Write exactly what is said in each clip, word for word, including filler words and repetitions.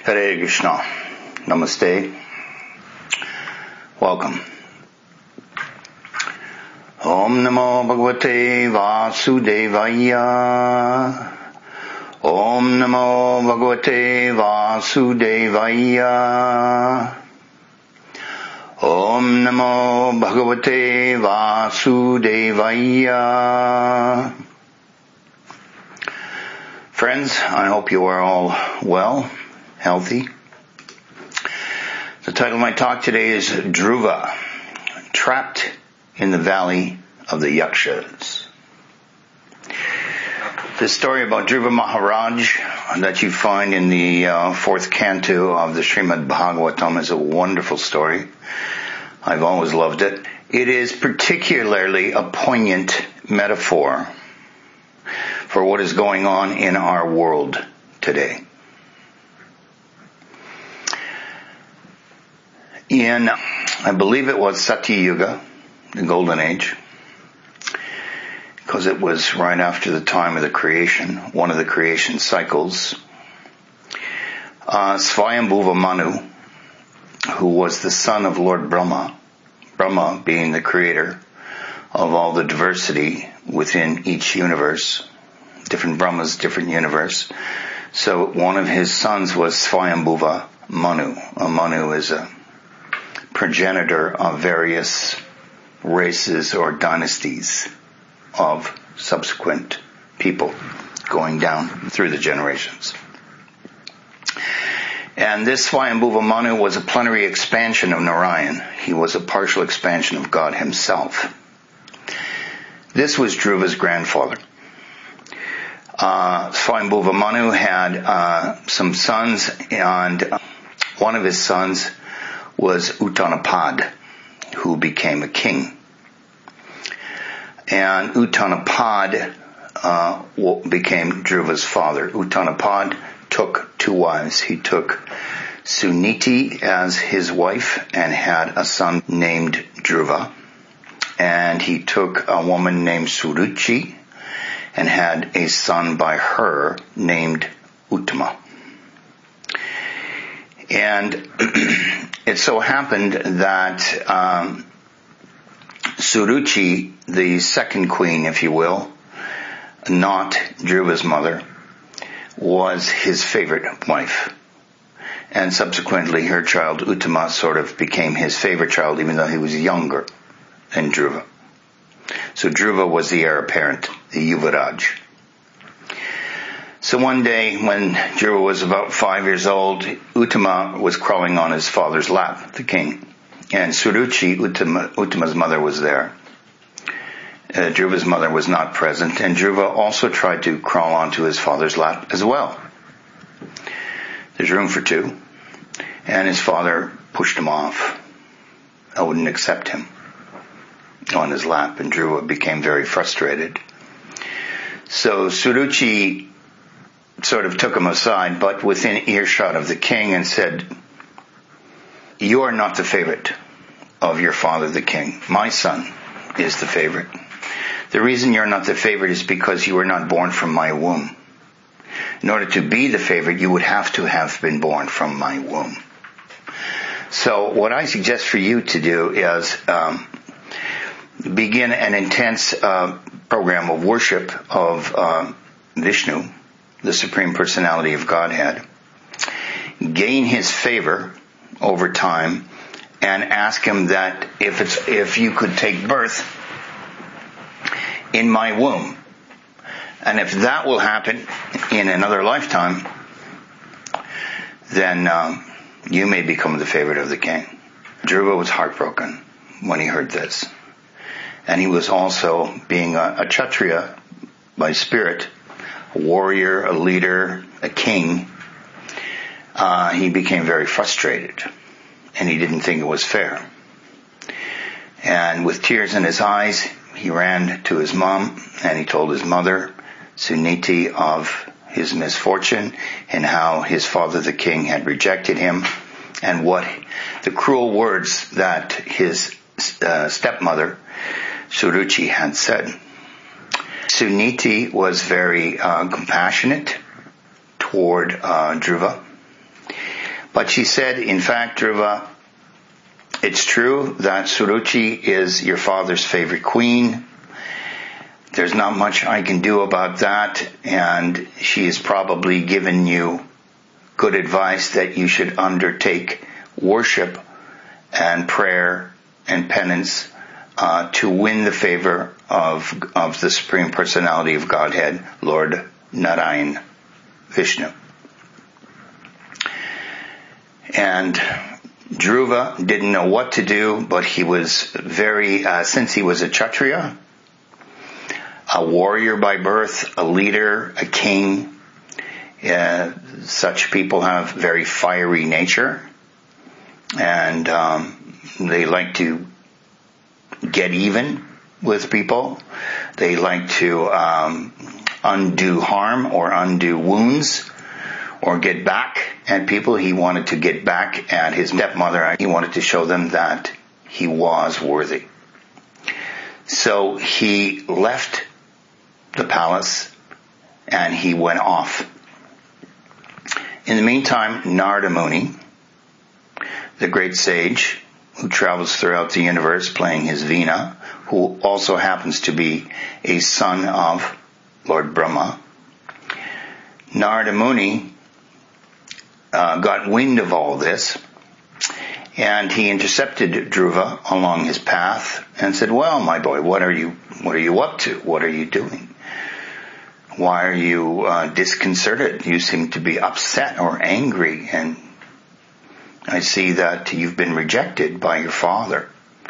Hare Krishna. Namaste. Welcome. Om Namo Bhagavate Vasudevaya. Om Namo Bhagavate Vasudevaya. Om Namo Bhagavate Vasudevaya. Friends, I hope you are all well, healthy. The title of my talk today is Dhruva, Trapped in the Valley of the Yakshas. This story about Dhruva Maharaj that you find in the uh, fourth canto of the Srimad Bhagavatam is a wonderful story. I've always loved it. It is particularly a poignant metaphor for what is going on in our world today. In, I believe it was Satya Yuga, the Golden Age, because it was right after the time of the creation, one of the creation cycles, uh, Swayambhuva Manu, who was the son of Lord Brahma, Brahma being the creator of all the diversity within each universe, different Brahmas, different universe. So one of his sons was Swayambhuva Manu. A Manu is a progenitor of various races or dynasties of subsequent people going down through the generations. And this Swayambhuva Manu was a plenary expansion of Narayan. He was a partial expansion of God himself. This was Dhruva's grandfather. Uh, Swayambhuva Manu had uh, some sons, and one of his sons was Uttanapad, who became a king. And Uttanapad uh, became Dhruva's father. Uttanapad took two wives. He took Suniti as his wife and had a son named Dhruva. And he took a woman named Suruchi and had a son by her named Uttama. And it so happened that um, Suruchi, the second queen, if you will, not Dhruva's mother, was his favorite wife. And subsequently her child Uttama sort of became his favorite child, even though he was younger than Dhruva. So Dhruva was the heir apparent, the Yuvaraj. So one day when Dhruva was about five years old, Uttama was crawling on his father's lap, the king. And Suruchi, Uttama, Uttama's mother, was there. Uh, Dhruva's mother was not present, and Dhruva also tried to crawl onto his father's lap as well. There's room for two. And his father pushed him off. I wouldn't accept him on his lap, and Dhruva became very frustrated. So Suruchi sort of took him aside, but within earshot of the king, and said, "You are not the favorite of your father, the king. My son is the favorite. The reason you're not the favorite is because you were not born from my womb. In order to be the favorite, you would have to have been born from my womb." So what I suggest for you to do is um, begin an intense uh, program of worship of uh, Vishnu, the Supreme Personality of Godhead. Gain his favor over time, and ask him that if it's if you could take birth in my womb, and if that will happen in another lifetime, then um, you may become the favorite of the king. Dhruva was heartbroken when he heard this, and he was also, being a, a Kshatriya by spirit, a warrior, a leader, a king, uh, he became very frustrated, and he didn't think it was fair. And with tears in his eyes, he ran to his mom, and he told his mother, Suniti, of his misfortune and how his father, the king, had rejected him, and what the cruel words that his uh, stepmother, Suruchi, had said. Suniti was very uh, compassionate toward uh, Dhruva. But she said, in fact, Dhruva, it's true that Suruchi is your father's favorite queen. There's not much I can do about that, and she has probably given you good advice that you should undertake worship and prayer and penance uh, to win the favor of of the Supreme Personality of Godhead, Lord Narayan Vishnu. And Dhruva didn't know what to do, but he was very, uh, since he was a Kshatriya, a warrior by birth, a leader, a king, uh, such people have very fiery nature, and um, they like to get even with people. They like to um, undo harm or undo wounds or get back at people. He wanted to get back at his stepmother. He wanted to show them that he was worthy. So he left the palace and he went off. In the meantime, Narada Muni, the great sage who travels throughout the universe playing his Veena, who also happens to be a son of Lord Brahma, Narada Muni uh, got wind of all this, and he intercepted Dhruva along his path and said, well, my boy, what are you, what are you up to? What are you doing? Why are you uh, disconcerted? You seem to be upset or angry, and I see that you've been rejected by your father.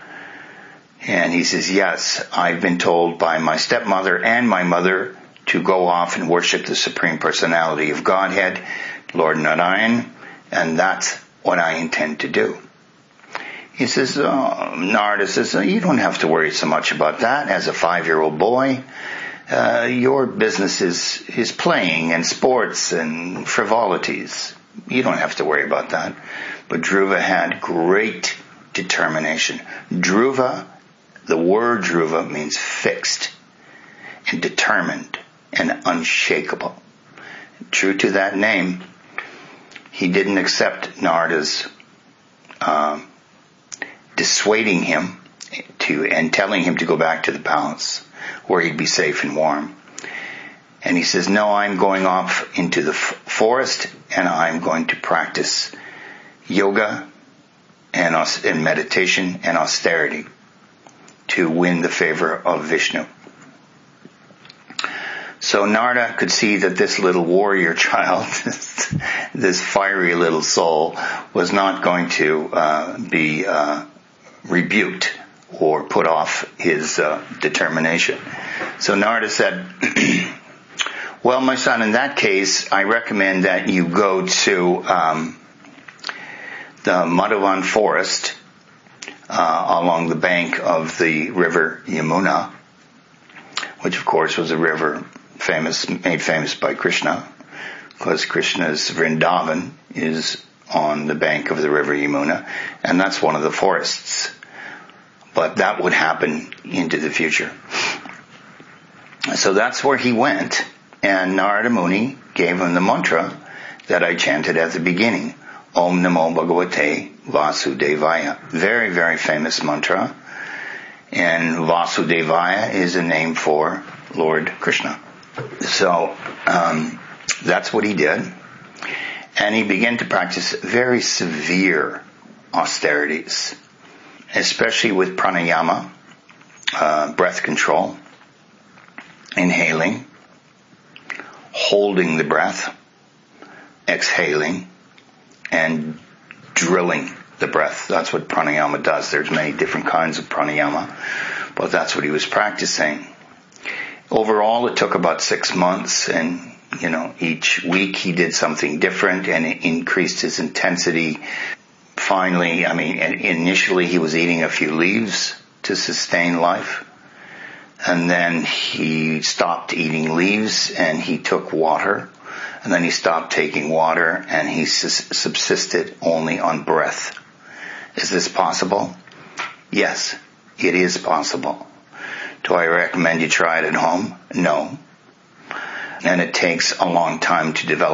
And he says, yes, I've been told by my stepmother and my mother to go off and worship the Supreme Personality of Godhead, Lord Narayan, and that's what I intend to do. He says, oh, Narada says, you don't have to worry so much about that. As a five-year-old boy, uh, your business is, is playing and sports and frivolities. You don't have to worry about that. But Dhruva had great determination. Dhruva, the word Dhruva means fixed and determined and unshakable. True to that name, he didn't accept Narada's um, dissuading him to and telling him to go back to the palace where he'd be safe and warm. And he says, no, I'm going off into the f- forest and I'm going to practice yoga and, aus- and meditation and austerity to win the favor of Vishnu. So Narada could see that this little warrior child, this fiery little soul, was not going to uh, be uh, rebuked or put off his uh, determination. So Narada said, well, my son, in that case, I recommend that you go to um, the Madhavan forest uh, along the bank of the river Yamuna, which of course was a river famous, made famous by Krishna, because Krishna's Vrindavan is on the bank of the river Yamuna, and that's one of the forests. But that would happen into the future. So that's where he went, and Narada Muni gave him the mantra that I chanted at the beginning, Om Namo Bhagavate Vasudevaya. Very, very famous mantra, and Vasudevaya is a name for Lord Krishna. So um, that's what he did, and he began to practice very severe austerities, especially with pranayama, uh, breath control, inhaling, holding the breath, exhaling, and drilling the breath. That's what pranayama does. There's many different kinds of pranayama, but that's what he was practicing. Overall, it took about six months, and, you know, each week he did something different, and it increased his intensity. Finally, I mean, initially he was eating a few leaves to sustain life, and then he stopped eating leaves and he took water, and then he stopped taking water and he subsisted only on breath. Is this possible? Yes, it is possible. Do I recommend you try it at home? No. And it takes a long time to develop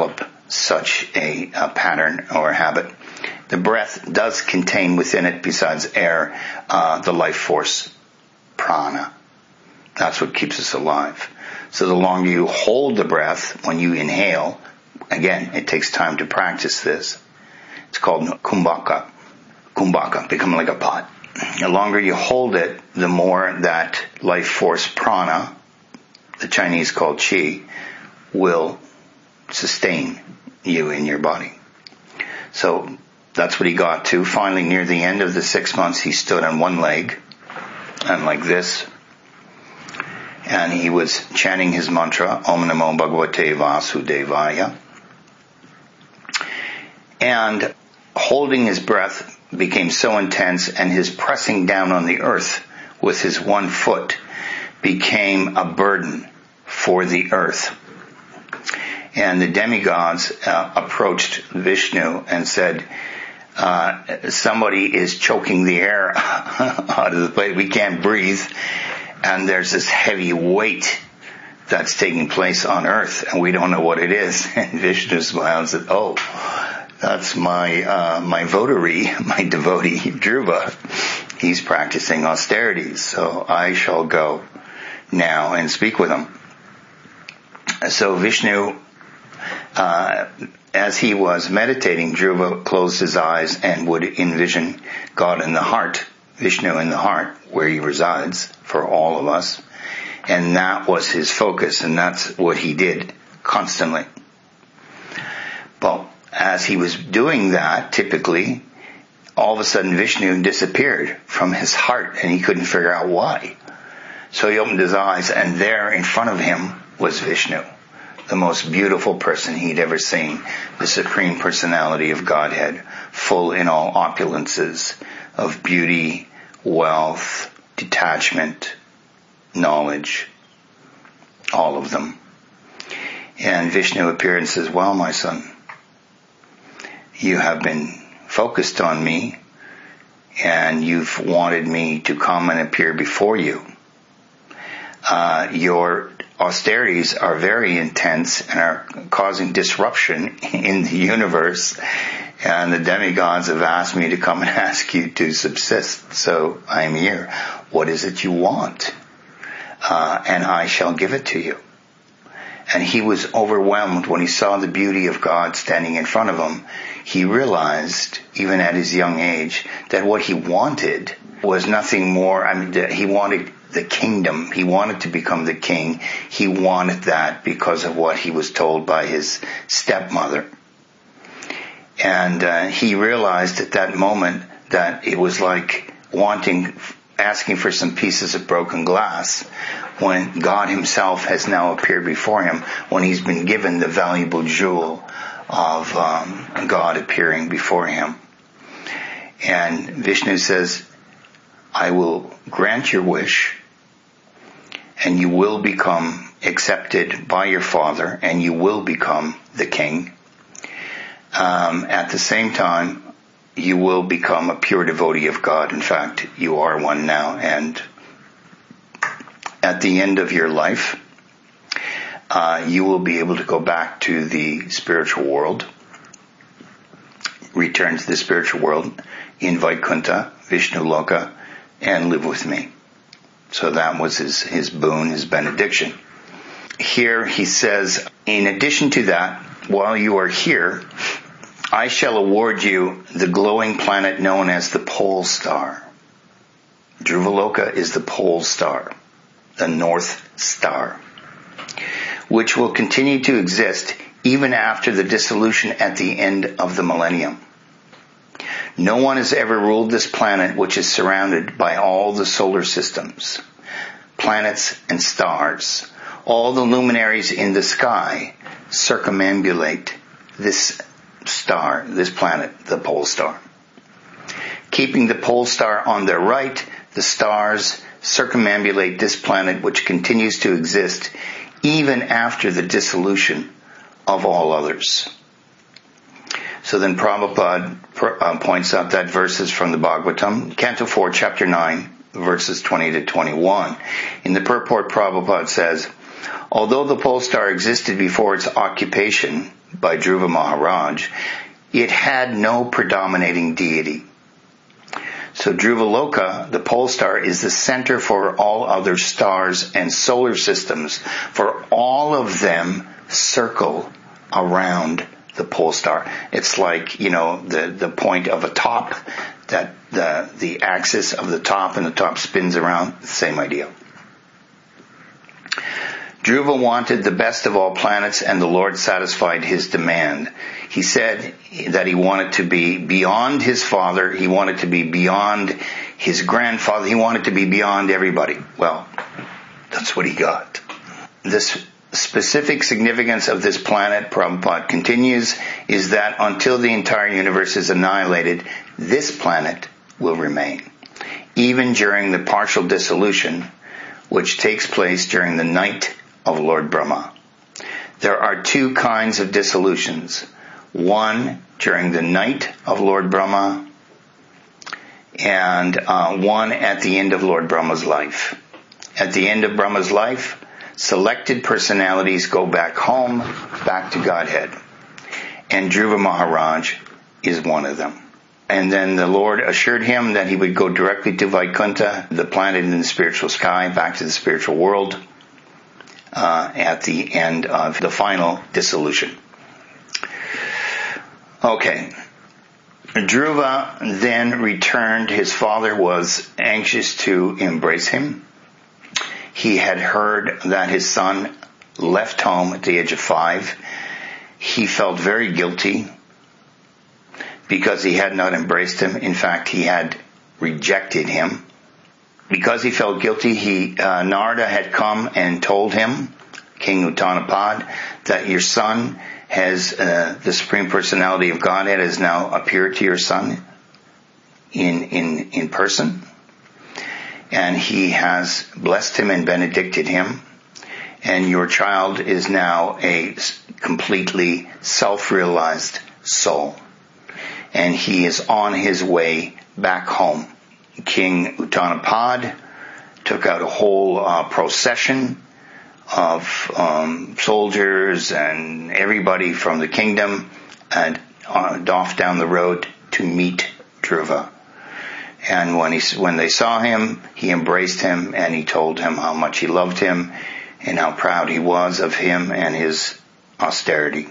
such a, a pattern or habit. The breath does contain within it, besides air, uh, the life force, prana. That's what keeps us alive. So the longer you hold the breath when you inhale, again, it takes time to practice this. It's called kumbhaka. Kumbhaka, become like a pot. The longer you hold it, the more that life force prana, the Chinese call qi, will sustain you in your body. So that's what he got to. Finally, near the end of the six months, he stood on one leg and like this. And he was chanting his mantra, Om Namo Bhagavate Vasudevaya. And holding his breath became so intense, and his pressing down on the earth with his one foot became a burden for the earth. And the demigods uh, approached Vishnu and said, uh, somebody is choking the air out of the place. We can't breathe. And there's this heavy weight that's taking place on earth, and we don't know what it is. And Vishnu smiled and said, oh, that's my uh, my votary, my devotee, Dhruva. He's practicing austerities, so I shall go now and speak with him. So Vishnu, uh, as he was meditating, Dhruva closed his eyes and would envision God in the heart, Vishnu in the heart, where he resides for all of us. And that was his focus, and that's what he did constantly. But as he was doing that, typically, all of a sudden Vishnu disappeared from his heart, and he couldn't figure out why. So he opened his eyes, and there in front of him was Vishnu, the most beautiful person he'd ever seen, the Supreme Personality of Godhead, full in all opulences of beauty, wealth, detachment, knowledge, all of them. And Vishnu appeared and says, well, my son, you have been focused on me, and you've wanted me to come and appear before you. Uh, your austerities are very intense and are causing disruption in the universe, and the demigods have asked me to come and ask you to subsist, so I'm here. What is it you want? Uh, and I shall give it to you. And he was overwhelmed when he saw the beauty of God standing in front of him. He realized, even at his young age, that what he wanted was nothing more. I mean, he wanted the kingdom. He wanted to become the king. He wanted that because of what he was told by his stepmother. And uh, he realized at that moment that it was like wanting, asking for some pieces of broken glass when God himself has now appeared before him, when he's been given the valuable jewel of um, God appearing before him. And Vishnu says, I will grant your wish, and you will become accepted by your father, and you will become the king. Um, at the same time, you will become a pure devotee of God. In fact, you are one now, and at the end of your life, uh, you will be able to go back to the spiritual world, return to the spiritual world, in Vaikuntha, Vishnu Loka, and live with me. So that was his, his boon, his benediction. Here he says, in addition to that, while you are here, I shall award you the glowing planet known as the pole star. Dhruvaloka is the pole star, the north star, which will continue to exist even after the dissolution at the end of the millennium. No one has ever ruled this planet, which is surrounded by all the solar systems, planets and stars. All the luminaries in the sky circumambulate this star, this planet, the pole star. Keeping the pole star on their right, the stars circumambulate this planet, which continues to exist even after the dissolution of all others. So then Prabhupada uh, points out that verses from the Bhagavatam, Canto four, Chapter nine, verses twenty to twenty-one. In the purport, Prabhupada says, although the pole star existed before its occupation, by Dhruva Maharaj, it had no predominating deity. So Dhruvaloka, the pole star, is the center for all other stars and solar systems, for all of them circle around the pole star. It's like, you know, the, the point of a top, that the, the axis of the top and the top spins around, same idea. Dhruva wanted the best of all planets, and the Lord satisfied his demand. He said that he wanted to be beyond his father, he wanted to be beyond his grandfather, he wanted to be beyond everybody. Well, that's what he got. This specific significance of this planet, Prabhupada continues, is that until the entire universe is annihilated, this planet will remain, even during the partial dissolution, which takes place during the night of Lord Brahma. There are two kinds of dissolutions. One during the night of Lord Brahma, and uh, one at the end of Lord Brahma's life. At the end of Brahma's life, selected personalities go back home, back to Godhead. And Dhruva Maharaj is one of them. And then the Lord assured him that he would go directly to Vaikuntha, the planet in the spiritual sky, back to the spiritual world, uh, at the end of the final dissolution. Okay. Dhruva then returned. His father was anxious to embrace him. He had heard that his son left home at the age of five. He felt very guilty because he had not embraced him. In fact, he had rejected him. Because he felt guilty, he uh, Narada had come and told him, King Uttanapad, that your son has, uh, the Supreme Personality of Godhead has now appeared to your son in, in, in person. And he has blessed him and benedicted him. And your child is now a completely self-realized soul. And he is on his way back home. King Uttanapad took out a whole uh, procession of um, soldiers and everybody from the kingdom and uh, off down the road to meet Dhruva. And when he, when they saw him, he embraced him and he told him how much he loved him and how proud he was of him and his austerity.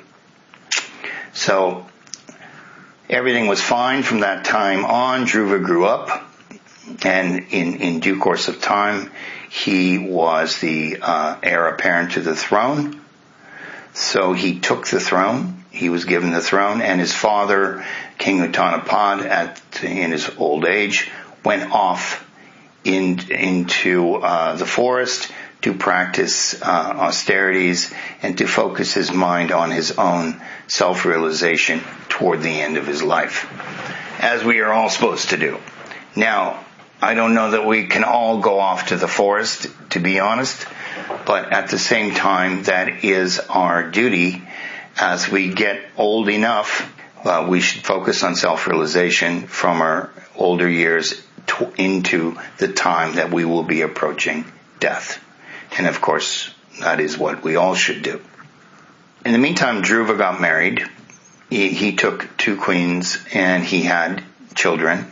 So everything was fine from that time on. Dhruva grew up, and in, in due course of time, he was the uh, heir apparent to the throne. So he took the throne. He was given the throne, and his father, King Uttanapad, at in his old age, went off in, into uh, the forest to practice uh, austerities and to focus his mind on his own self-realization toward the end of his life, as we are all supposed to do. Now, I don't know that we can all go off to the forest, to be honest, but at the same time, that is our duty. As we get old enough, uh, we should focus on self-realization from our older years to, into the time that we will be approaching death. And of course, that is what we all should do. In the meantime, Dhruva got married. He, he took two queens and he had children.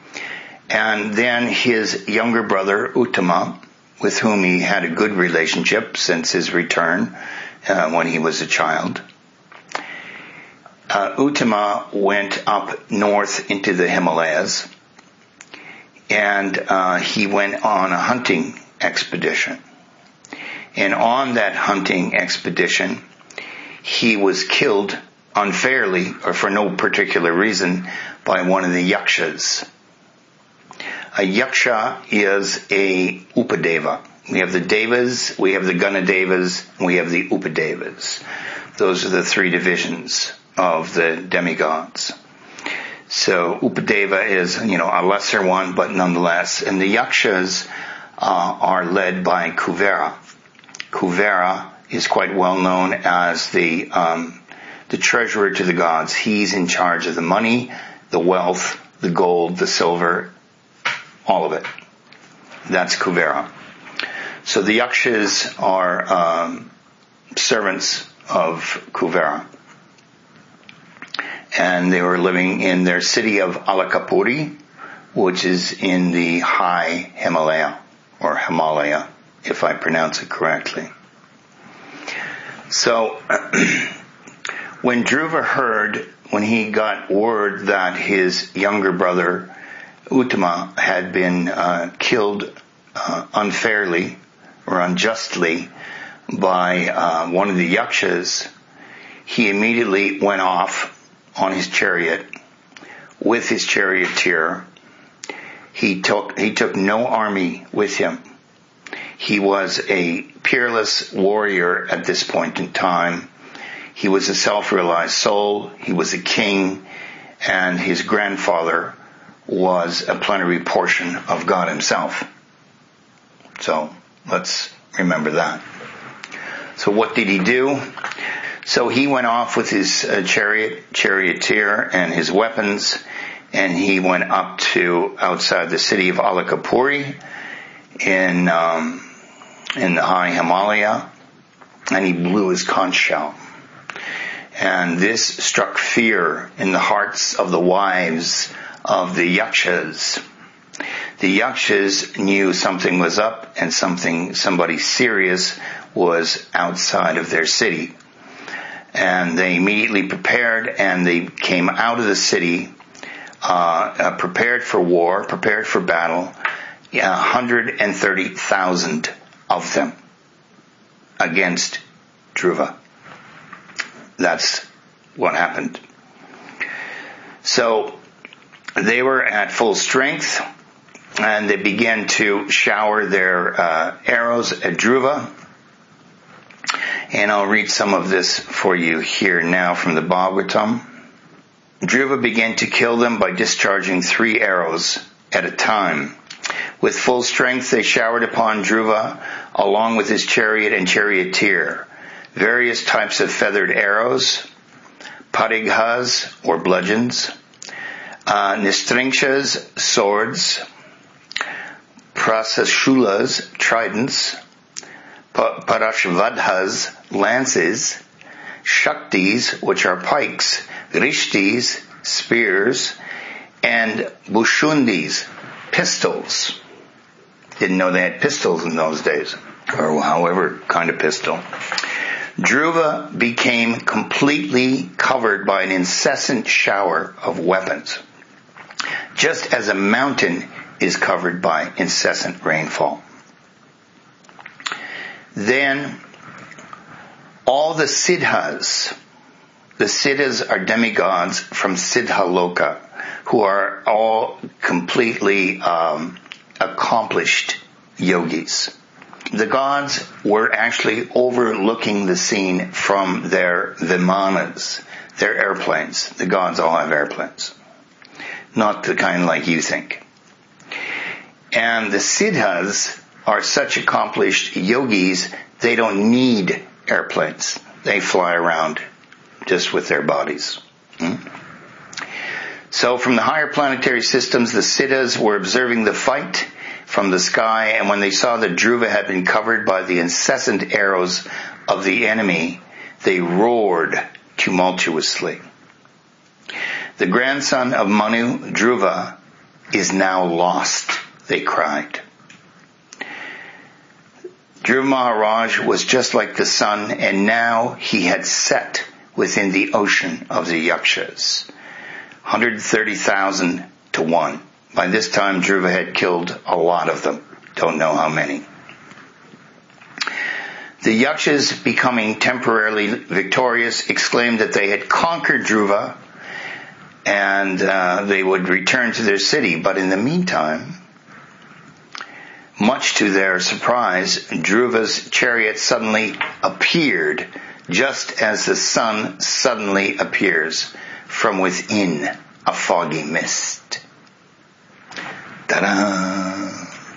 And then his younger brother, Uttama, with whom he had a good relationship since his return uh, when he was a child. Uh, Uttama went up north into the Himalayas, and uh, he went on a hunting expedition. And on that hunting expedition, he was killed unfairly, or for no particular reason, by one of the yakshas. A yaksha is a upadeva. We have the devas, we have the ganadevas, and we have the upadevas. Those are the three divisions of the demigods. So upadeva is, you know, a lesser one, but nonetheless. And the yakshas uh, are led by Kuvera. Kuvera is quite well known as the um, the treasurer to the gods. He's in charge of the money, the wealth, the gold, the silver, all of it. That's Kuvera. So the yakshas are um, servants of Kuvera. and they were living in their city of Alakapuri, which is in the high Himalaya, or Himalaya, if I pronounce it correctly. So, when Dhruva heard, when he got word that his younger brother Uttama had been uh, killed uh, unfairly or unjustly by uh, one of the yakshas, he immediately went off on his chariot with his charioteer. He took he took no army with him. He was a peerless warrior at this point in time. He was a self-realized soul. He was a king, and his grandfather was a plenary portion of God himself. So let's remember that. So what did he do? So he went off with his uh, chariot, charioteer and his weapons, and he went up to outside the city of Alakapuri in um, in the high Himalaya, and he blew his conch shell. And this struck fear in the hearts of the wives of the yakshas. The yakshas knew something was up and something, somebody serious was outside of their city. And they immediately prepared, and they came out of the city, uh, uh prepared for war, prepared for battle, one hundred thirty thousand of them against Dhruva. That's what happened. So they were at full strength, and they began to shower their uh, arrows at Dhruva. And I'll read some of this for you here now from the Bhagavatam. Dhruva began to kill them by discharging three arrows at a time. With full strength they showered upon Dhruva, along with his chariot and charioteer, various types of feathered arrows, parighas, or bludgeons, uh, nistringshas, swords, prasashulas, tridents, parashvadhas, lances, shaktis, which are pikes, rishtis, spears, and bushundis, pistols. Didn't know they had pistols in those days, or however kind of pistol. Dhruva became completely covered by an incessant shower of weapons, just as a mountain is covered by incessant rainfall. Then all the siddhas, the siddhas are demigods from Siddhaloka, who are all completely um, accomplished yogis. The gods were actually overlooking the scene from their vimanas, their airplanes. The gods all have airplanes. Not the kind like you think. And the siddhas are such accomplished yogis, they don't need airplanes. They fly around just with their bodies. Hmm? So from the higher planetary systems, the siddhas were observing the fight from the sky, and when they saw that Dhruva had been covered by the incessant arrows of the enemy, they roared tumultuously. The grandson of Manu, Dhruva, is now lost, they cried. Dhruva Maharaj was just like the sun, and now he had set within the ocean of the yakshas. one hundred thirty thousand to one. By this time, Dhruva had killed a lot of them. Don't know how many. The yakshas, becoming temporarily victorious, exclaimed that they had conquered Dhruva, and uh, they would return to their city. But in the meantime, much to their surprise, Dhruva's chariot suddenly appeared, just as the sun suddenly appears from within a foggy mist. Ta-da!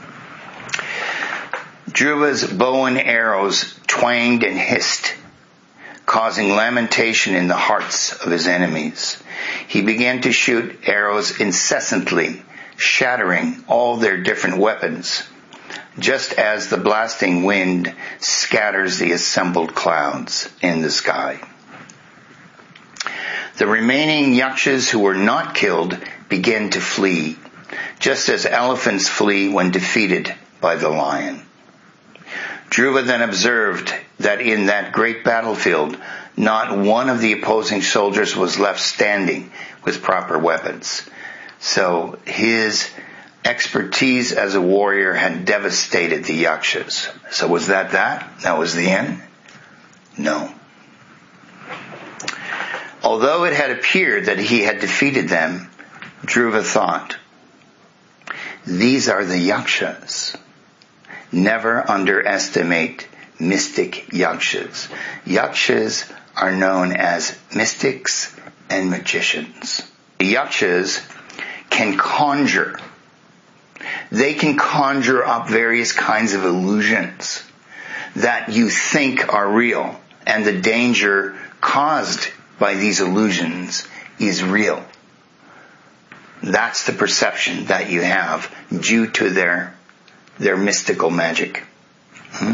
Dhruva's bow and arrows twanged and hissed, causing lamentation in the hearts of his enemies. He began to shoot arrows incessantly, shattering all their different weapons, just as the blasting wind scatters the assembled clouds in the sky. The remaining yakshas who were not killed began to flee, just as elephants flee when defeated by the lion. Dhruva then observed that in that great battlefield, not one of the opposing soldiers was left standing with proper weapons. So his expertise as a warrior had devastated the yakshas. So was that that? That was the end? No. Although it had appeared that he had defeated them, Dhruva thought, these are the yakshas. Never underestimate mystic yakshas. Yakshas are known as mystics and magicians. The yakshas can conjure. They can conjure up various kinds of illusions that you think are real, and the danger caused by these illusions is real. That's the perception that you have due to their their mystical magic. Hmm?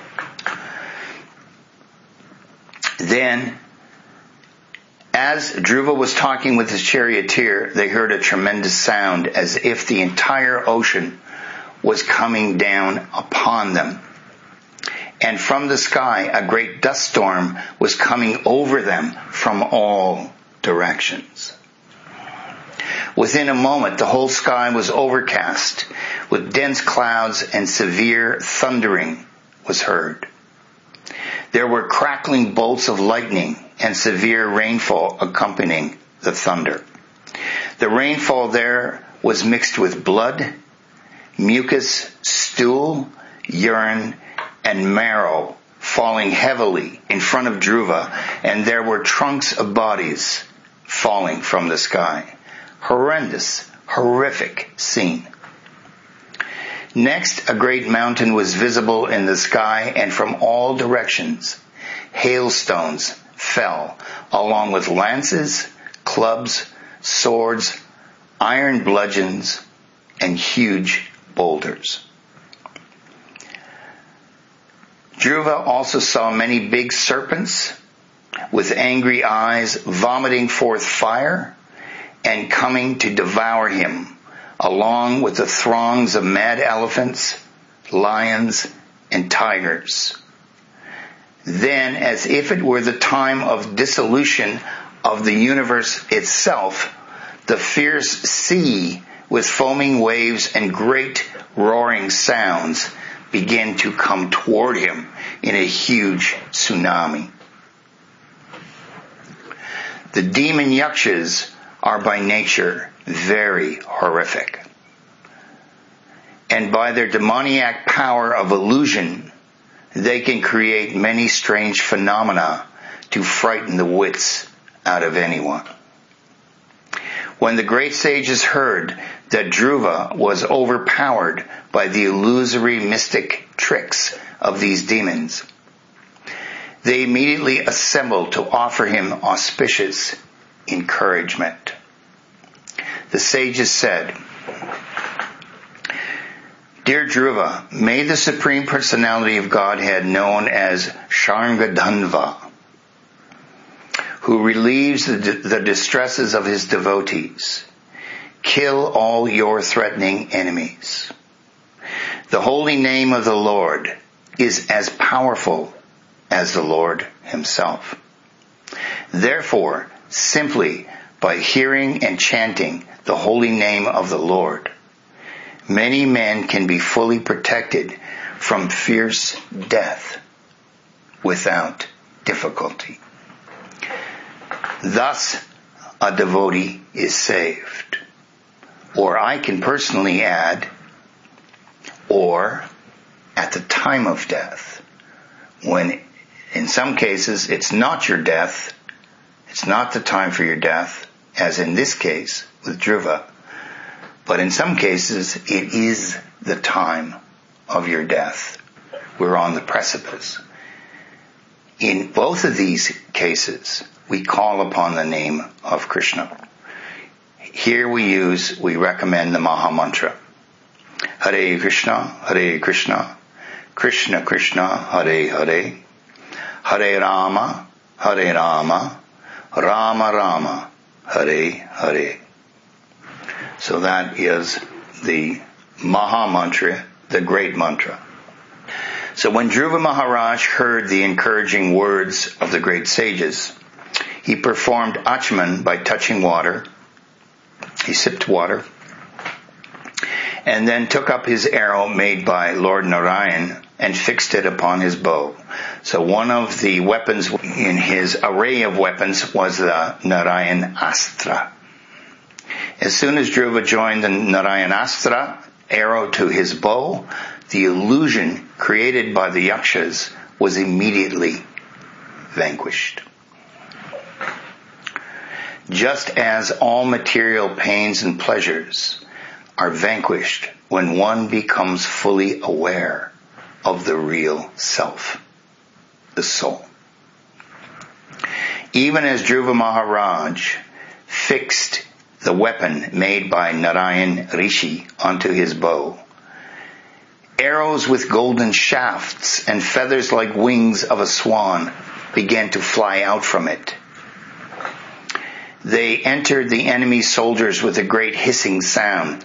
Then, as Dhruva was talking with his charioteer, they heard a tremendous sound as if the entire ocean was coming down upon them. And from the sky, a great dust storm was coming over them from all directions. Within a moment, the whole sky was overcast with dense clouds, and severe thundering was heard. There were crackling bolts of lightning and severe rainfall accompanying the thunder. The rainfall there was mixed with blood, mucus, stool, urine, and marrow falling heavily in front of Dhruva, and there were trunks of bodies falling from the sky. Horrendous, horrific scene. Next, a great mountain was visible in the sky, and from all directions, hailstones fell, along with lances, clubs, swords, iron bludgeons, and huge boulders. Dhruva also saw many big serpents with angry eyes vomiting forth fire and coming to devour him, along with the throngs of mad elephants, lions, and tigers. Then, as if it were the time of dissolution of the universe itself, the fierce sea with foaming waves and great roaring sounds began to come toward him in a huge tsunami. The demon yakshas are by nature very horrific. And by their demoniac power of illusion, they can create many strange phenomena to frighten the wits out of anyone. When the great sages heard that Dhruva was overpowered by the illusory mystic tricks of these demons, they immediately assembled to offer him auspicious encouragement. The sages said, Dear Dhruva, may the Supreme Personality of Godhead, known as Sharngadhanva, who relieves the, the distresses of his devotees, kill all your threatening enemies. The holy name of the Lord is as powerful as the Lord himself. Therefore, simply by hearing and chanting the holy name of the Lord, many men can be fully protected from fierce death without difficulty. Thus, a devotee is saved. Or I can personally add, or at the time of death, when in some cases it's not your death, it's not the time for your death, as in this case with Dhruva, but in some cases it is the time of your death. We're on the precipice. In both of these cases, we call upon the name of Krishna. Here we use, we recommend the Maha Mantra. Hare Krishna, Hare Krishna, Krishna Krishna, Hare Hare, Hare Rama, Hare Rama, Rama Rama, Hare Hare. So that is the Maha Mantra, the great mantra. So when Dhruva Maharaj heard the encouraging words of the great sages, he performed Achman by touching water. He sipped water and then took up his arrow made by Lord Narayan and fixed it upon his bow. So one of the weapons in his array of weapons was the Narayan Astra. As soon as Dhruva joined the Narayan Astra arrow to his bow, the illusion created by the Yakshas was immediately vanquished. Just as all material pains and pleasures are vanquished when one becomes fully aware of the real self, the soul. Even as Dhruva Maharaj fixed the weapon made by Narayan Rishi onto his bow, arrows with golden shafts and feathers like wings of a swan began to fly out from it. They entered the enemy soldiers with a great hissing sound.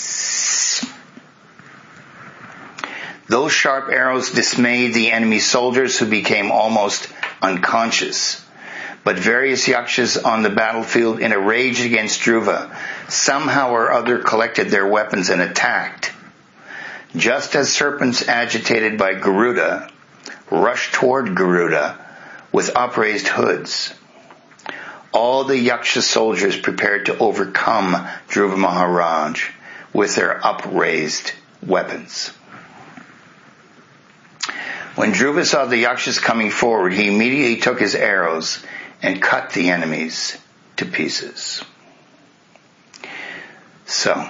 Those sharp arrows dismayed the enemy soldiers, who became almost unconscious. But various yakshas on the battlefield, in a rage against Dhruva, somehow or other collected their weapons and attacked. Just as serpents agitated by Garuda rushed toward Garuda with upraised hoods, all the yaksha soldiers prepared to overcome Dhruva Maharaj with their upraised weapons. When Dhruva saw the yakshas coming forward, he immediately took his arrows and cut the enemies to pieces. So,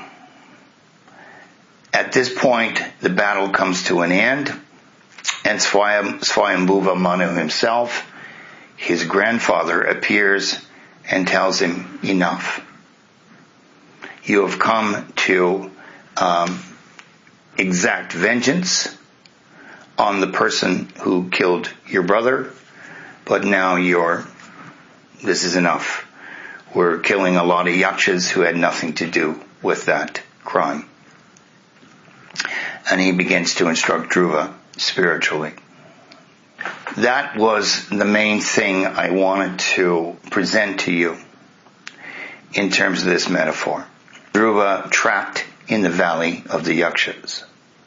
at this point, the battle comes to an end, and Swayam, Swayambhuva Manu himself, his grandfather, appears and tells him, enough. You have come to um, exact vengeance on the person who killed your brother, but now you're, this is enough. We're killing a lot of yakshas who had nothing to do with that crime. And he begins to instruct Dhruva spiritually. That was the main thing I wanted to present to you in terms of this metaphor. Dhruva trapped in the valley of the yakshas.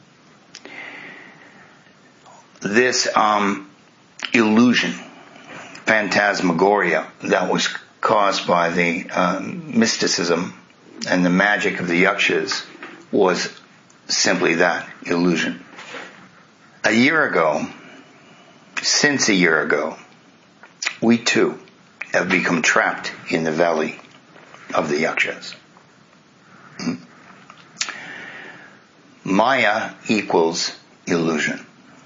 This um, illusion, phantasmagoria, that was caused by the um, mysticism and the magic of the yakshas was simply that, illusion. A year ago, since a year ago, we too have become trapped in the valley of the yakshas. Hmm? Maya equals illusion.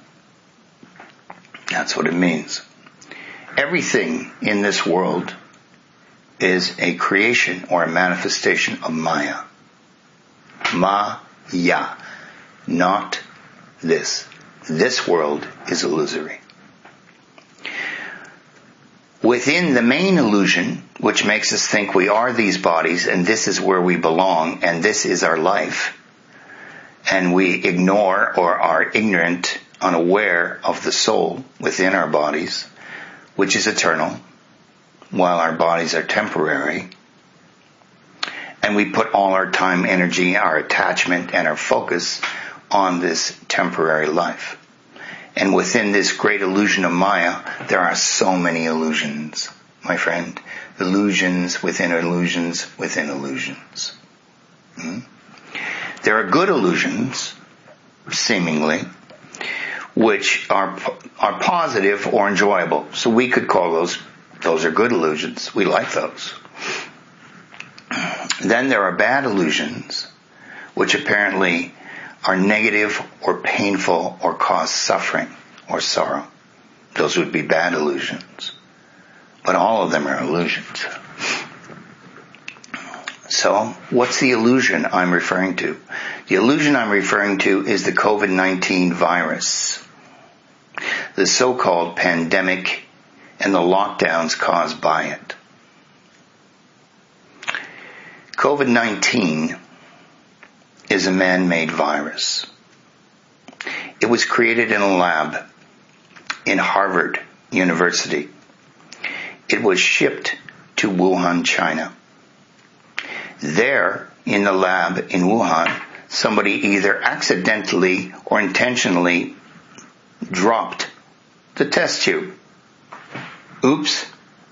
That's what it means. Everything in this world is a creation or a manifestation of Maya. Maya, not this. This world is illusory. Within the main illusion, which makes us think we are these bodies and this is where we belong and this is our life, and we ignore or are ignorant, unaware of the soul within our bodies, which is eternal, while our bodies are temporary, and we put all our time, energy, our attachment, and our focus on this temporary life. And within this great illusion of Maya, there are so many illusions, my friend. Illusions within illusions within illusions. Hmm? There are good illusions, seemingly, which are are positive or enjoyable. So we could call those, those are good illusions. We like those. Then there are bad illusions, which apparently are negative or painful or cause suffering or sorrow. Those would be bad illusions. But all of them are illusions. So, what's the illusion I'm referring to? The illusion I'm referring to is the covid nineteen virus, the so-called pandemic and the lockdowns caused by it. COVID nineteen is a man-made virus. It was created in a lab in Harvard University. It was shipped to Wuhan, China. There, in the lab in Wuhan, somebody either accidentally or intentionally dropped the test tube. Oops.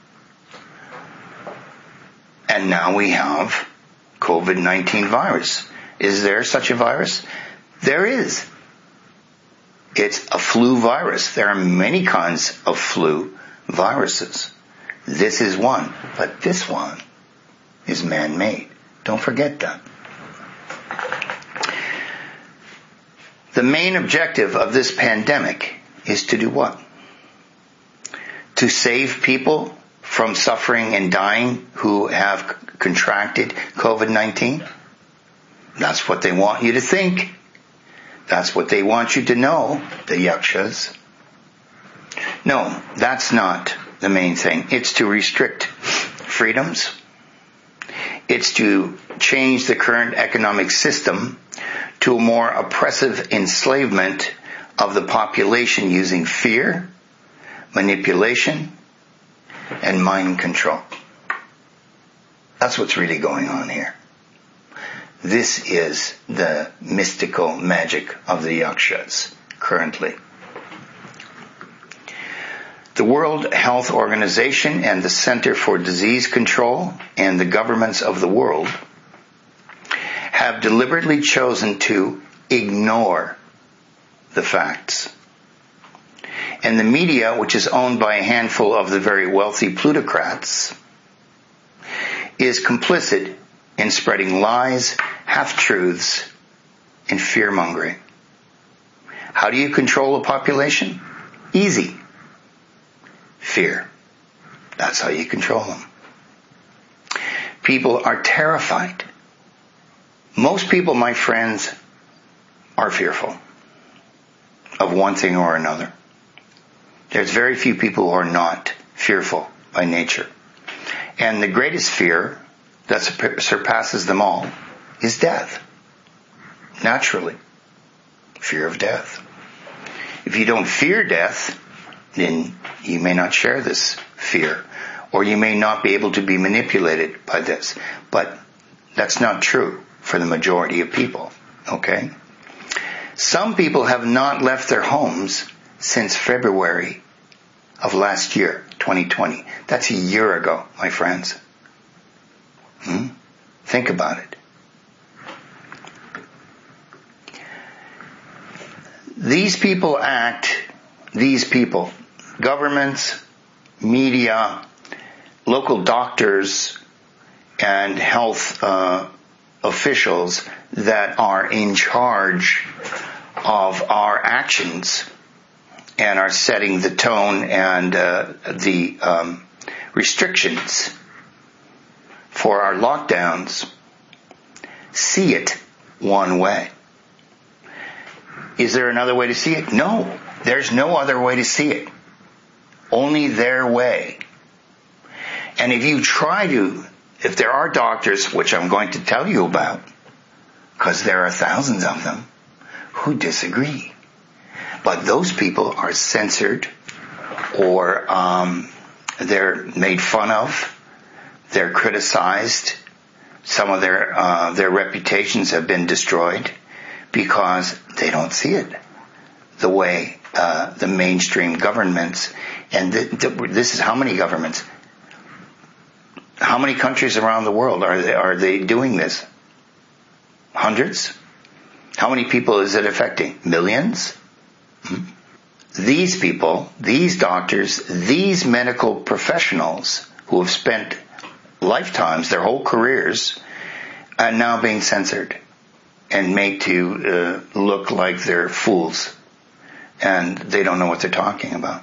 And now we have COVID nineteen virus. Is there such a virus? There is. It's a flu virus. There are many kinds of flu viruses. This is one, but this one is man-made. Don't forget that. The main objective of this pandemic is to do what? To save people from suffering and dying who have contracted COVID nineteen? That's what they want you to think. That's what they want you to know, the yakshas. No, that's not the main thing. It's to restrict freedoms. It's to change the current economic system to a more oppressive enslavement of the population using fear, manipulation, and mind control. That's what's really going on here. This is the mystical magic of the yakshas currently. The World Health Organization and the Center for Disease Control and the governments of the world have deliberately chosen to ignore the facts. And the media, which is owned by a handful of the very wealthy plutocrats, is complicit in spreading lies, half-truths, and fear-mongering. How do you control a population? Easy. Fear. That's how you control them. People are terrified. Most people, my friends, are fearful of one thing or another. There's very few people who are not fearful by nature. And the greatest fear that surpasses them all is death. Naturally. Fear of death. If you don't fear death, then you may not share this fear, or you may not be able to be manipulated by this. But that's not true for the majority of people, okay? Some people have not left their homes since February of last year, twenty twenty. That's a year ago, my friends. Hmm? Think about it. These people act, these people, governments, media, local doctors, and health uh, officials that are in charge of our actions and are setting the tone and uh, the um, restrictions for our lockdowns, see it one way. Is there another way to see it? No. There's no other way to see it. Only their way. And if you try to, if there are doctors, which I'm going to tell you about, because there are thousands of them, who disagree. But those people are censored, or um, they're made fun of, they're criticized, some of their uh, their reputations have been destroyed because they don't see it the way uh, the mainstream governments, and th- th- this is how many governments, how many countries around the world are they, are they doing this? Hundreds? How many people is it affecting? Millions? Hmm? These people, these doctors, these medical professionals who have spent lifetimes, their whole careers, are now being censored and made to uh, look like they're fools and they don't know what they're talking about.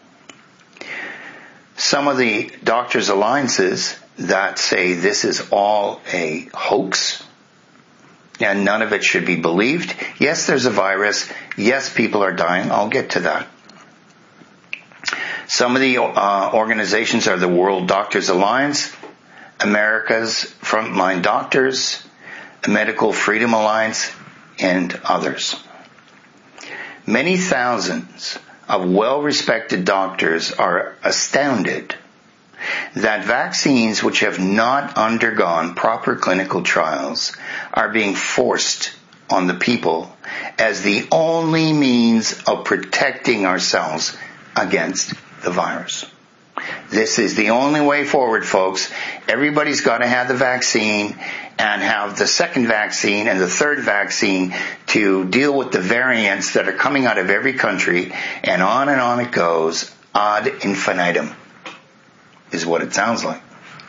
Some of the doctors' alliances that say this is all a hoax and none of it should be believed. Yes, there's a virus. Yes, people are dying. I'll get to that. Some of the uh, organizations are the World Doctors Alliance, America's Frontline Doctors, Medical Freedom Alliance, and others. Many thousands of well-respected doctors are astounded that vaccines which have not undergone proper clinical trials are being forced on the people as the only means of protecting ourselves against the virus. This is the only way forward, folks. Everybody's got to have the vaccine and have the second vaccine and the third vaccine to deal with the variants that are coming out of every country, and on and on it goes, ad infinitum, is what it sounds like.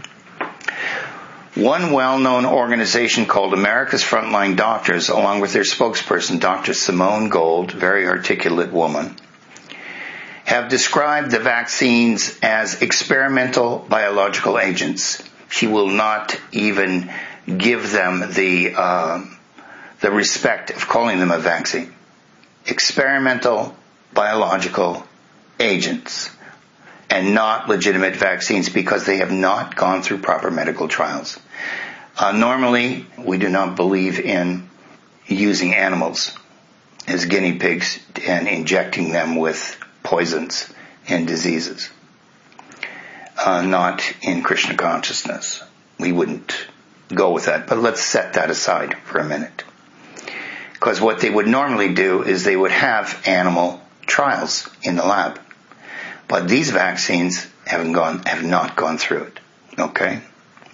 One well-known organization called America's Frontline Doctors, along with their spokesperson, Doctor Simone Gold, very articulate woman, have described the vaccines as experimental biological agents. She will not even give them the uh, the respect of calling them a vaccine. Experimental biological agents, and not legitimate vaccines, because they have not gone through proper medical trials. Uh, normally, we do not believe in using animals as guinea pigs and injecting them with poisons and diseases. Uh, not in Krishna consciousness. We wouldn't go with that, but let's set that aside for a minute. Because what they would normally do is they would have animal trials in the lab. But these vaccines haven't gone, have not gone through it. Okay?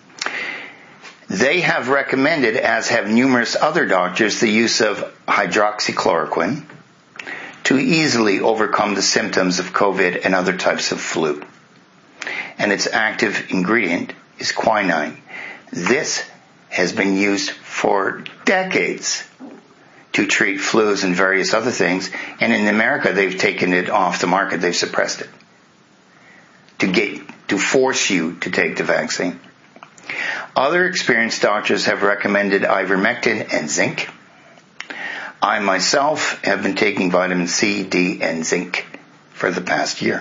They have recommended, as have numerous other doctors, the use of hydroxychloroquine to easily overcome the symptoms of COVID and other types of flu. And its active ingredient is quinine. This has been used for decades to treat flus and various other things, and in America they've taken it off the market. They've suppressed it to get to force you to take the vaccine. Other experienced doctors have recommended ivermectin and zinc. I myself have been taking vitamin C, D, and zinc for the past year.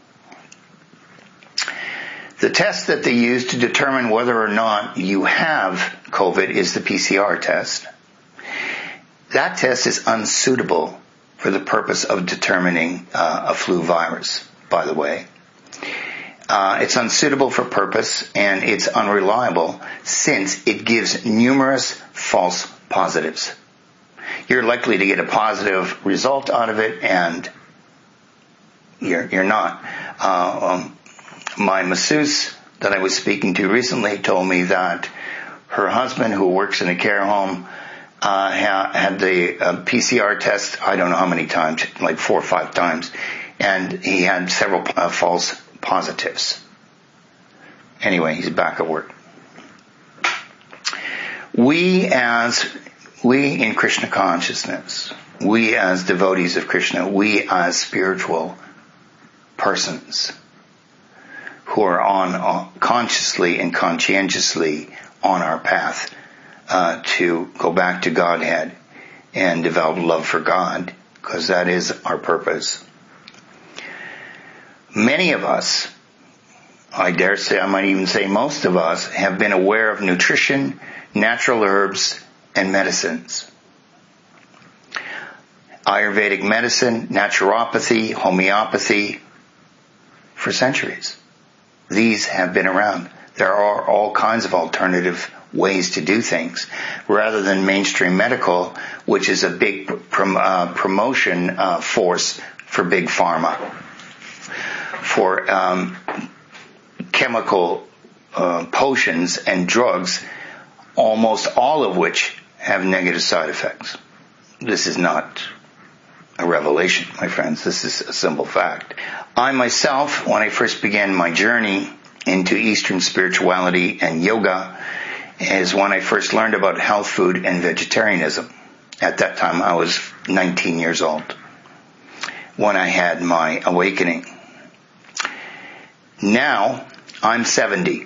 The test that they use to determine whether or not you have COVID is the P C R test. That test is unsuitable for the purpose of determining uh, a flu virus, by the way. Uh, it's unsuitable for purpose, and it's unreliable since it gives numerous false positives. You're likely to get a positive result out of it, and you're, you're not. Uh, um, my masseuse that I was speaking to recently told me that her husband, who works in a care home, uh, ha- had the uh, P C R test, I don't know how many times, like four or five times, and he had several uh, false positives. Anyway, he's back at work. We as, we in Krishna consciousness, we as devotees of Krishna, we as spiritual persons who are on uh, consciously and conscientiously on our path uh, to go back to Godhead and develop love for God, because that is our purpose. Many of us, I dare say, I might even say most of us, have been aware of nutrition, natural herbs, and medicines. Ayurvedic medicine, naturopathy, homeopathy, for centuries. These have been around. There are all kinds of alternative ways to do things, rather than mainstream medical, which is a big prom- uh, promotion uh, force for big pharma, for um, chemical uh, potions and drugs, almost all of which have negative side effects. This is not a revelation, my friends. This is a simple fact. I myself, when I first began my journey into Eastern spirituality and yoga, is when I first learned about health food and vegetarianism. At that time, I was nineteen years old when I had my awakening. Now, I'm seventy.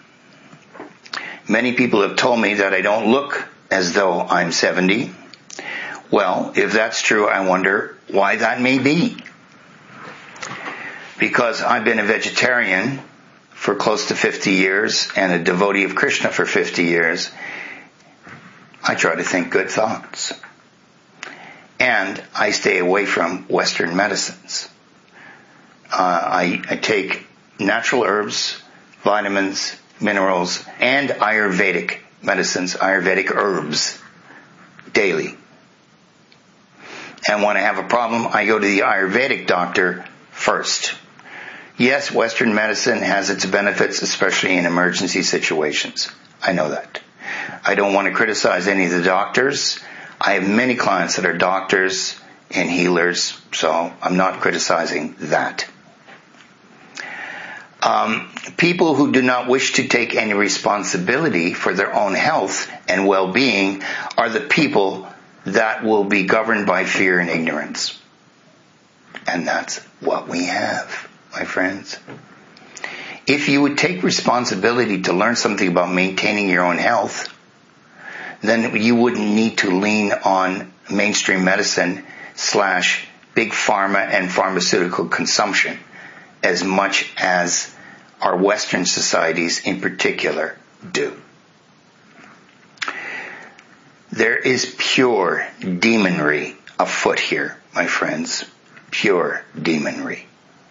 Many people have told me that I don't look as though I'm seventy. Well, if that's true, I wonder why that may be. Because I've been a vegetarian for close to fifty years and a devotee of Krishna for fifty years, I try to think good thoughts. And I stay away from Western medicines. Uh, I, I take natural herbs, vitamins, minerals, and Ayurvedic medicines, Ayurvedic herbs, daily. And when I have a problem, I go to the Ayurvedic doctor first. Yes, Western medicine has its benefits, especially in emergency situations. I know that. I don't want to criticize any of the doctors. I have many clients that are doctors and healers, so I'm not criticizing that. Um, people who do not wish to take any responsibility for their own health and well-being are the people that will be governed by fear and ignorance. And that's what we have, my friends. If you would take responsibility to learn something about maintaining your own health, then you wouldn't need to lean on mainstream medicine slash big pharma and pharmaceutical consumption as much as our Western societies in particular do. There is pure demonry afoot here, my friends. Pure demonry.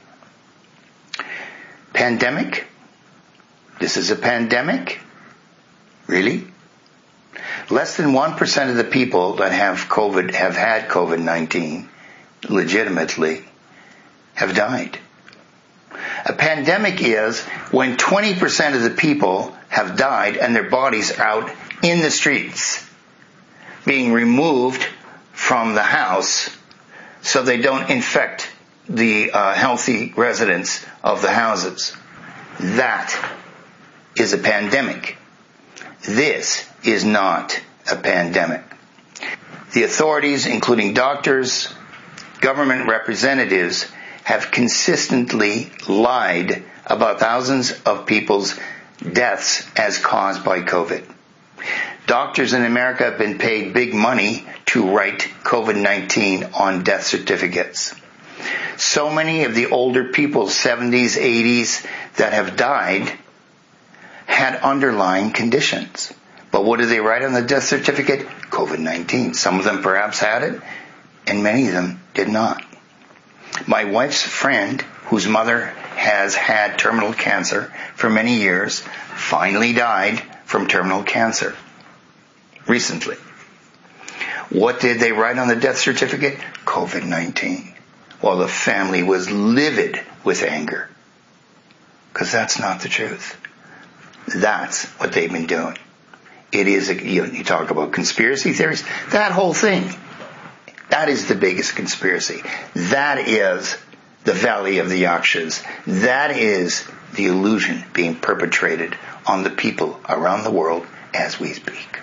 Pandemic? This is a pandemic? Really? Less than one percent of the people that have COVID, have had COVID nineteen, legitimately, have died. A pandemic is when twenty percent of the people have died and their bodies are out in the streets, being removed from the house so they don't infect the uh, healthy residents of the houses. That is a pandemic. This is not a pandemic. The authorities, including doctors, government representatives, have consistently lied about thousands of people's deaths as caused by COVID. Doctors in America have been paid big money to write COVID nineteen on death certificates. So many of the older people, seventies, eighties, that have died had underlying conditions. But what did they write on the death certificate? COVID nineteen. Some of them perhaps had it, and many of them did not. My wife's friend, whose mother has had terminal cancer for many years, finally died from terminal cancer recently. What did they write on the death certificate? COVID nineteen. Well, the family was livid with anger. Because that's not the truth. That's what they've been doing. It is, a, you, you talk about conspiracy theories, that whole thing, that is the biggest conspiracy. That is the Valley of the Yakshas. That is the illusion being perpetrated on the people around the world as we speak.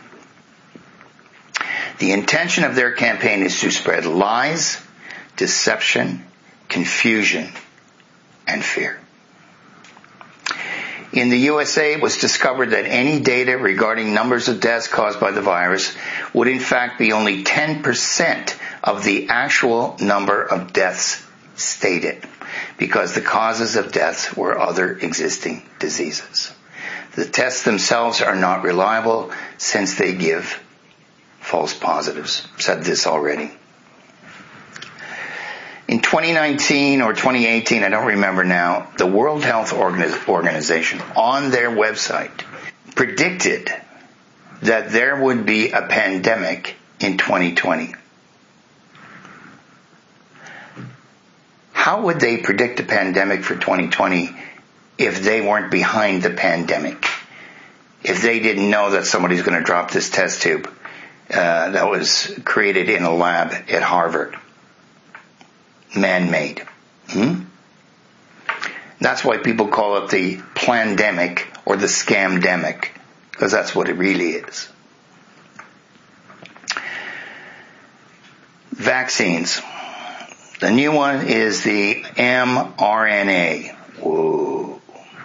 The intention of their campaign is to spread lies, deception, confusion, and fear. In the U S A, it was discovered that any data regarding numbers of deaths caused by the virus would in fact be only ten percent of the actual number of deaths stated, because the causes of deaths were other existing diseases. The tests themselves are not reliable since they give false positives. Said this already. In twenty nineteen or twenty eighteen, I don't remember now, the World Health Organization on their website predicted that there would be a pandemic in twenty twenty. How would they predict a pandemic for twenty twenty if they weren't behind the pandemic? If they didn't know that somebody's going to drop this test tube uh, that was created in a lab at Harvard? Man-made. Hmm? That's why people call it the plandemic or the scamdemic, because that's what it really is. Vaccines. The new one is the mRNA. Whoa.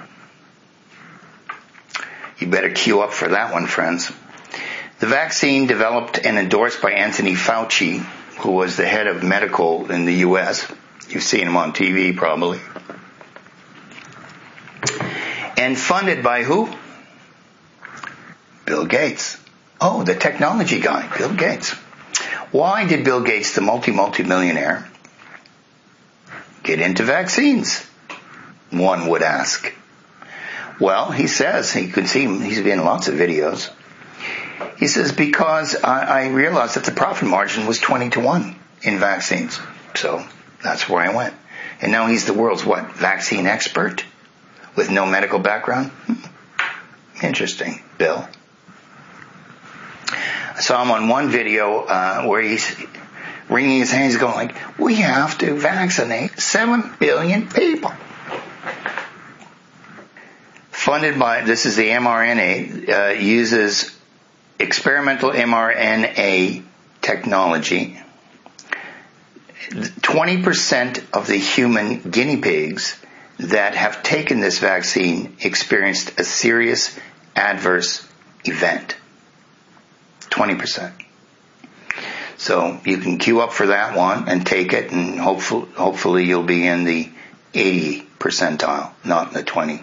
You better queue up for that one, friends. The vaccine, developed and endorsed by Anthony Fauci, who was the head of medical in the U S. You've seen him on T V probably. and funded by who? Bill Gates. Oh, the technology guy, Bill Gates. Why did Bill Gates, the multi-multi-millionaire, get into vaccines? One would ask. Well, he says, you can see him, he's been in lots of videos. He says, because I, I realized that the profit margin was twenty to one in vaccines. So that's where I went. And now he's the world's what? Vaccine expert with no medical background? Hmm. Interesting, Bill. I saw him on one video uh, where he's wringing his hands going like, we have to vaccinate seven billion people. Funded by, this is the mRNA, uh, uses experimental mRNA technology. twenty percent of the human guinea pigs that have taken this vaccine experienced a serious adverse event. twenty percent. So you can queue up for that one and take it, and hopefully, hopefully you'll be in the eighty percentile, not in the twenty.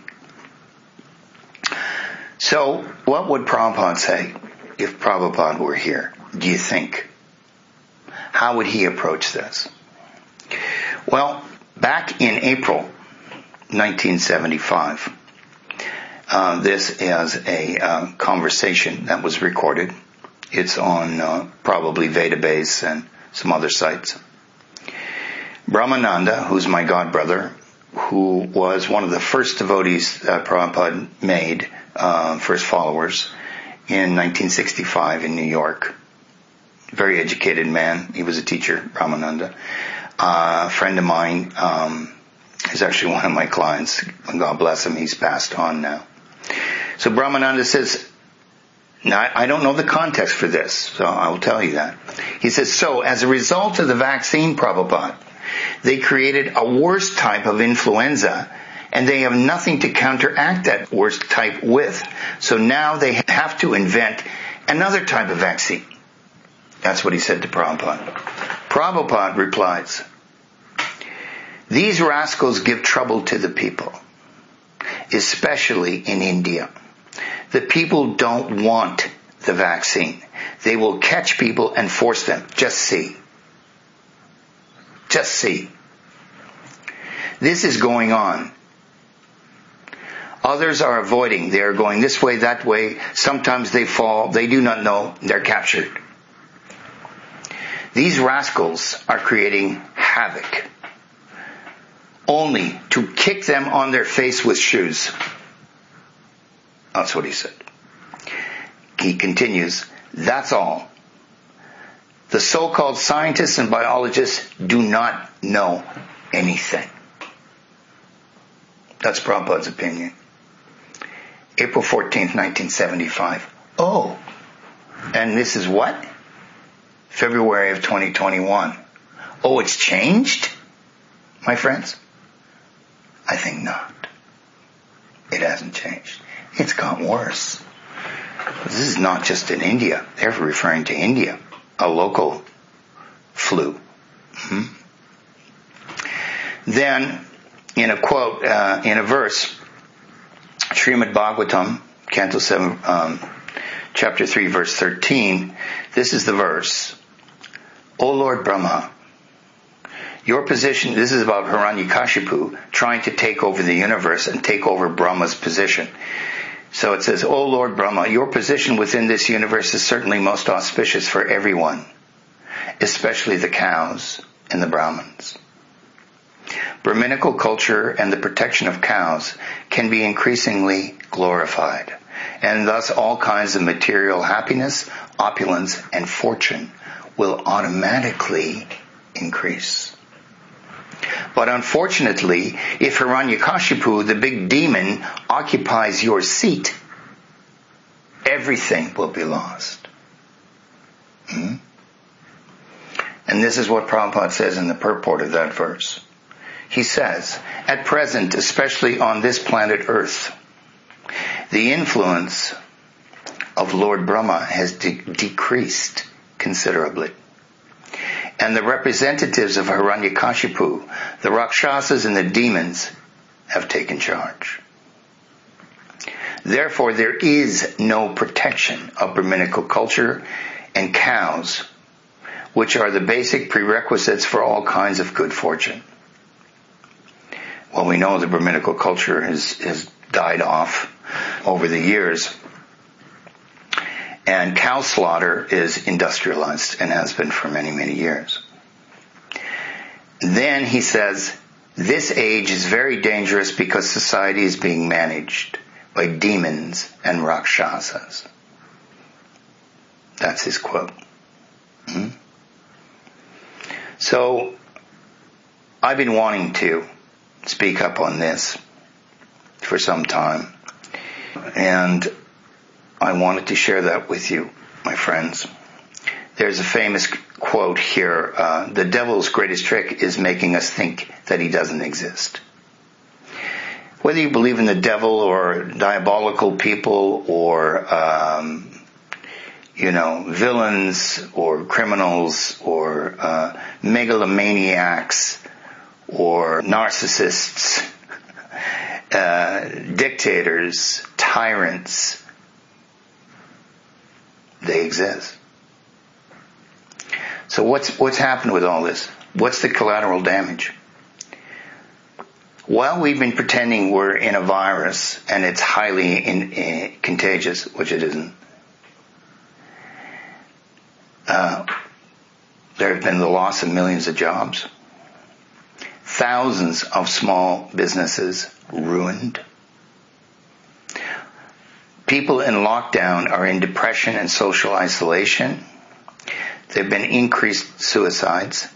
So what would Prabhupada say if Prabhupada were here, do you think? How would he approach this? Well, back in April nineteen seventy-five, uh, this is a uh, conversation that was recorded. It's on uh, probably Vedabase and some other sites. Brahmananda, who's my godbrother, who was one of the first devotees that Prabhupada made, uh, first followers, in nineteen sixty-five in New York. Very educated man. He was a teacher, Brahmananda. Uh, a friend of mine, um, is actually one of my clients. God bless him, he's passed on now. So Brahmananda says, now I don't know the context for this, so I will tell you that. He says, so as a result of the vaccine, Prabhupada, they created a worse type of influenza, and they have nothing to counteract that worst type with. So now they have to invent another type of vaccine. That's what he said to Prabhupada. Prabhupada replies, these rascals give trouble to the people, especially in India. The people don't want the vaccine. They will catch people and force them. Just see. Just see. This is going on. Others are avoiding. They are going this way, that way. Sometimes they fall. They do not know. They're captured. These rascals are creating havoc, only to kick them on their face with shoes. That's what he said. He continues, that's all. The so-called scientists and biologists do not know anything. That's Prabhupada's opinion. April fourteenth, nineteen seventy-five. Oh, and this is what? February of twenty twenty-one. Oh, it's changed? My friends? I think not. It hasn't changed. It's gotten worse. This is not just in India. They're referring to India. A local flu. Hmm? Then, in a quote, uh, in a verse, Srimad Bhagavatam, Canto seven, um, chapter three, verse thirteen, this is the verse. O Lord Brahma, your position, this is about Hiranyakashipu trying to take over the universe and take over Brahma's position. So it says, O Lord Brahma, your position within this universe is certainly most auspicious for everyone, especially the cows and the Brahmins. Brahminical culture and the protection of cows can be increasingly glorified, and thus all kinds of material happiness, opulence, and fortune will automatically increase. But unfortunately, if Hiranyakashipu, the big demon, occupies your seat, everything will be lost. Hmm? And this is what Prabhupada says in the purport of that verse. He says, at present, especially on this planet Earth, the influence of Lord Brahma has de- decreased considerably. And the representatives of Hiranyakashipu, the Rakshasas and the demons, have taken charge. Therefore, there is no protection of Brahminical culture and cows, which are the basic prerequisites for all kinds of good fortune. Well, we know the Brahminical culture has, has died off over the years, and cow slaughter is industrialized and has been for many, many years. Then he says, this age is very dangerous because society is being managed by demons and rakshasas. That's his quote. Mm-hmm. So, I've been wanting to speak up on this for some time, and I wanted to share that with you, my friends. There's a famous quote here, uh, the devil's greatest trick is making us think that he doesn't exist. Whether you believe in the devil or diabolical people or, um, you know, villains or criminals or uh, megalomaniacs or narcissists, uh, dictators, tyrants, they exist. So what's what's happened with all this? What's the collateral damage? While we've been pretending we're in a virus and it's highly in, in, contagious, which it isn't, uh, there have been the loss of millions of jobs, thousands of small businesses ruined. People in lockdown are in depression and social isolation. There have been increased suicides.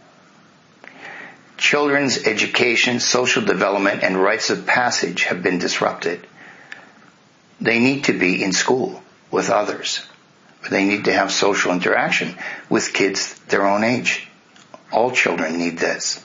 Children's education, social development, and rites of passage have been disrupted. They need to be in school with others. They need to have social interaction with kids their own age. All children need this.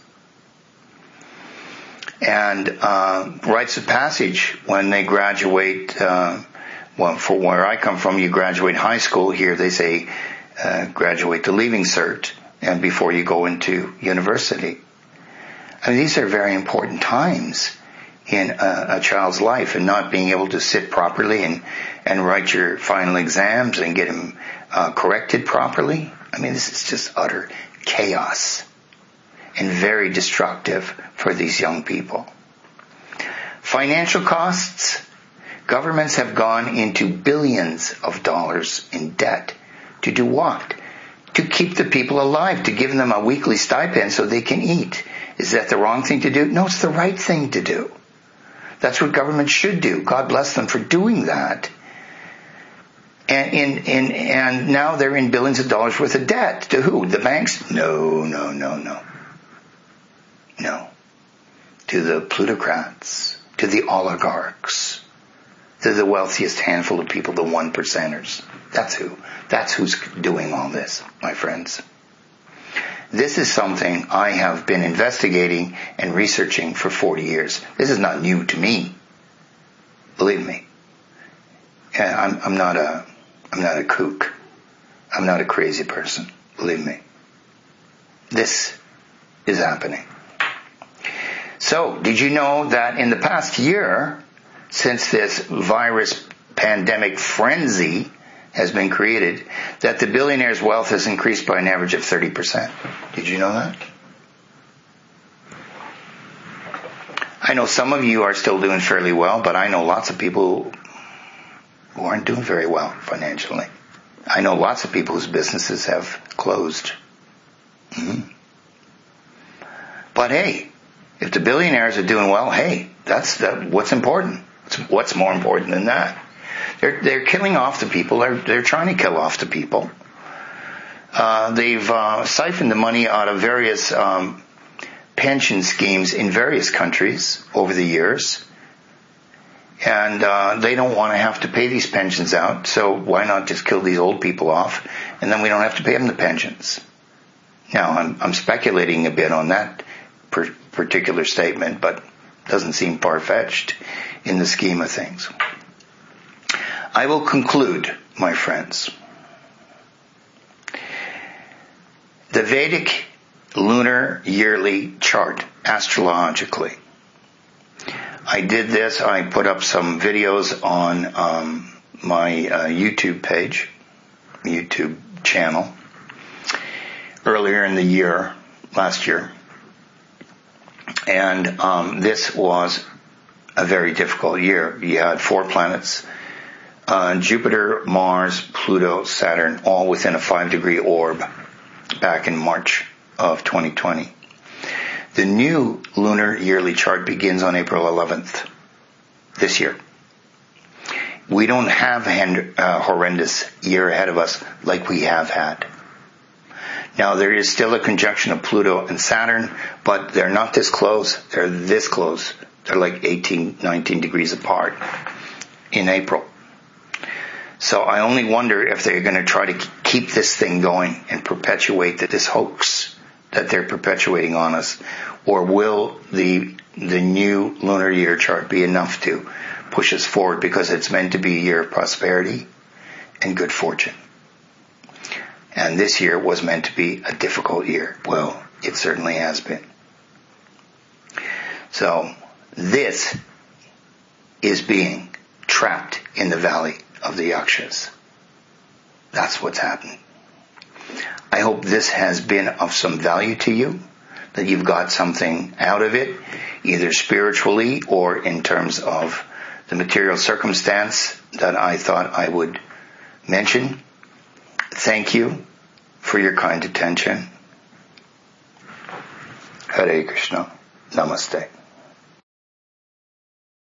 And uh, rites of passage, when they graduate, uh, well, for where I come from, you graduate high school. Here they say uh, graduate the Leaving Cert, and before you go into university. I mean, these are very important times in a, a child's life, and not being able to sit properly and, and write your final exams and get them uh, corrected properly. I mean, this is just utter chaos and very destructive for these young people. Financial costs. Governments have gone into billions of dollars in debt. To do what? To keep the people alive, to give them a weekly stipend so they can eat. Is that the wrong thing to do? No, it's the right thing to do. That's what government should do. God bless them for doing that. And in, in, and now they're in billions of dollars worth of debt. To who? The banks? No, no, no, no. No. To the plutocrats, to the oligarchs, to the wealthiest handful of people, the one percenters. That's who. That's who's doing all this, my friends. This is something I have been investigating and researching for forty years. This is not new to me. Believe me. I'm, I'm not a, I'm not a kook. I'm not a crazy person. Believe me. This is happening. So, did you know that in the past year, since this virus pandemic frenzy has been created, that the billionaire's wealth has increased by an average of thirty percent. Did you know that? I know some of you are still doing fairly well, but I know lots of people who aren't doing very well financially. I know lots of people whose businesses have closed. Mm-hmm. But hey, if the billionaires are doing well, hey, that's the, what's important. What's more important than that? They're they're killing off the people. They're they're trying to kill off the people. Uh, they've uh, siphoned the money out of various um, pension schemes in various countries over the years, and uh, they don't want to have to pay these pensions out. So why not just kill these old people off, and then we don't have to pay them the pensions? Now I'm I'm speculating a bit on that per- particular statement, but it doesn't seem far-fetched in the scheme of things. I will conclude, my friends. The Vedic lunar yearly chart, astrologically. I I did this. I put up some videos on um, my uh, YouTube page, YouTube channel, earlier in the year, last year. And um, this was a very difficult year. You had four planets, uh, Jupiter, Mars, Pluto, Saturn, all within a five-degree orb back in March of twenty twenty. The new lunar yearly chart begins on April eleventh this year. We don't have a horrendous year ahead of us like we have had. Now, there is still a conjunction of Pluto and Saturn, but they're not this close. They're this close. They're like eighteen, nineteen degrees apart in April. So I only wonder if they're going to try to keep this thing going and perpetuate this hoax that they're perpetuating on us, or will the the new lunar year chart be enough to push us forward, because it's meant to be a year of prosperity and good fortune. And this year was meant to be a difficult year. Well, it certainly has been. So this is being trapped in the valley of the Yakshas. That's what's happening. I hope this has been of some value to you, that you've got something out of it, either spiritually or in terms of the material circumstance that I thought I would mention. Thank you for your kind attention. Hare Krishna. Namaste.